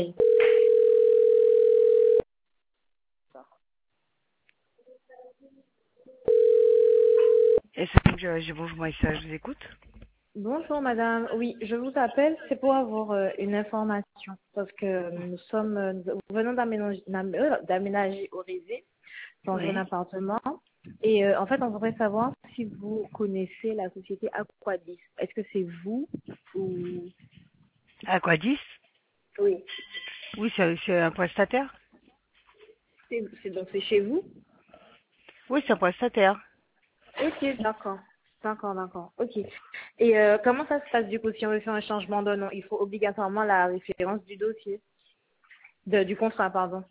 Et c'est bonjour Maïssa, je vous écoute. Bonjour madame, oui, je vous appelle, c'est pour avoir une information parce que nous venons d'aménager au Résé dans un Oui. appartement et en fait on voudrait savoir si vous connaissez la société Aquadis. Est-ce que c'est vous ou... À quoi 10? Oui, Oui, c'est un prestataire. donc c'est chez vous? Oui, c'est un prestataire. Ok, d'accord. D'accord. Ok. Et comment ça se passe du coup si on veut faire un changement de nom? Il faut obligatoirement la référence du dossier, du contrat, pardon.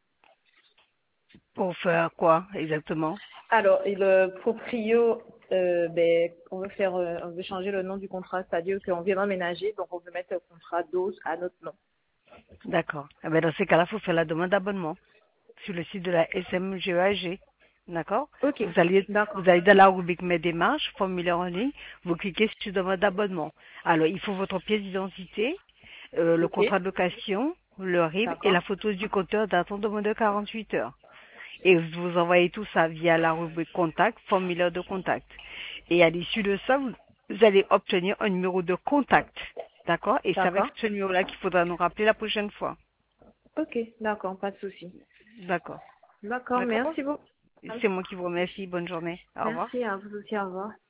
Pour faire quoi exactement? Alors, et le proprio, on veut changer le nom du contrat, c'est-à-dire qu'on vient d'emménager, donc on veut mettre le contrat d'os à notre nom. D'accord. Eh ben, dans ces cas-là, il faut faire la demande d'abonnement sur le site de la SMGEAG. D'accord? Ok, Vous allez, d'accord, vous allez dans la rubrique Mes démarches, formulaire en ligne, vous cliquez sur demande d'abonnement. Alors, il faut votre pièce d'identité, le ok, contrat de location, le RIB et d'accord, la photo du compteur datant de moins de 48 heures. Et vous envoyez tout ça via la rubrique contact, formulaire de contact. Et à l'issue de ça, vous allez obtenir un numéro de contact. D'accord? Et c'est avec d'accord. ce numéro-là qu'il faudra nous rappeler la prochaine fois. Ok, d'accord, pas de souci. D'accord. D'accord, D'accord? merci beaucoup. C'est moi qui vous remercie. Bonne journée. Au revoir. Merci à vous aussi, au revoir.